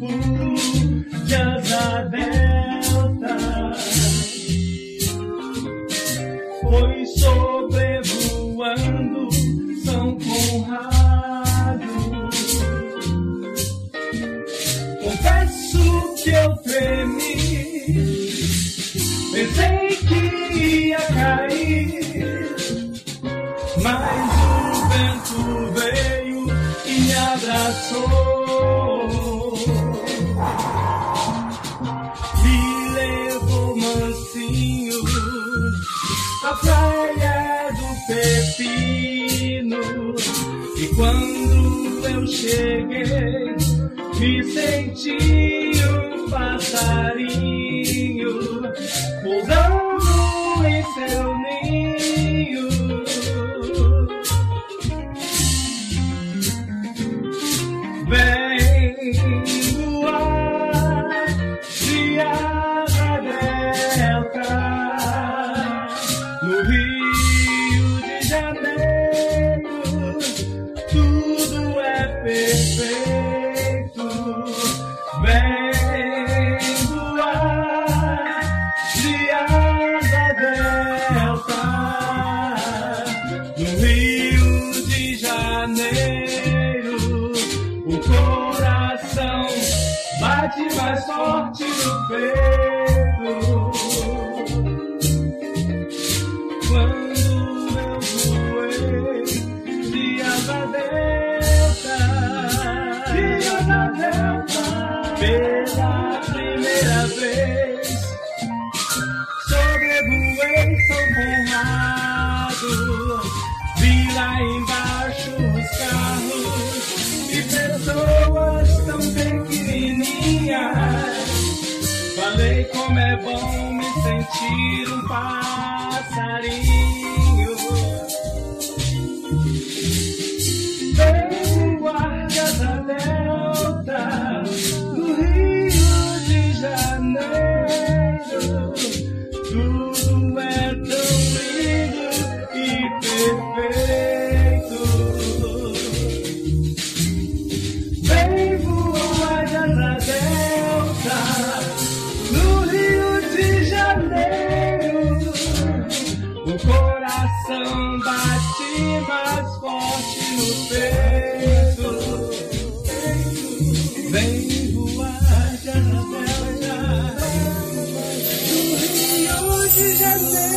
de asa delta, foi sobrevoando São Conrado. Confesso que eu tremi, pensei que ia cair, mas o vento veio e me abraçou, me levou mansinho pra praia do Pepino. E quando eu cheguei, me senti um passarinho pousando em seu ninho. Vem voar de asa delta no Rio de Janeiro, tudo é perfeito. Vem voar de asa delta no Rio de Janeiro, o coração bate mais forte no peito quando eu voei de asa delta, pela primeira vez. Sobrevoei São Conrado, vi lá embaixo os carros e pessoas tão pequenininhas. Falei como é bom me sentir um passarinho. Vem guarda da delta no Rio de Janeiro, tudo é tão lindo e perfeito. Vem voar de asa delta no Rio de Janeiro, o coração bate mais forte no peito. Vem voar de asa delta no Rio de Janeiro.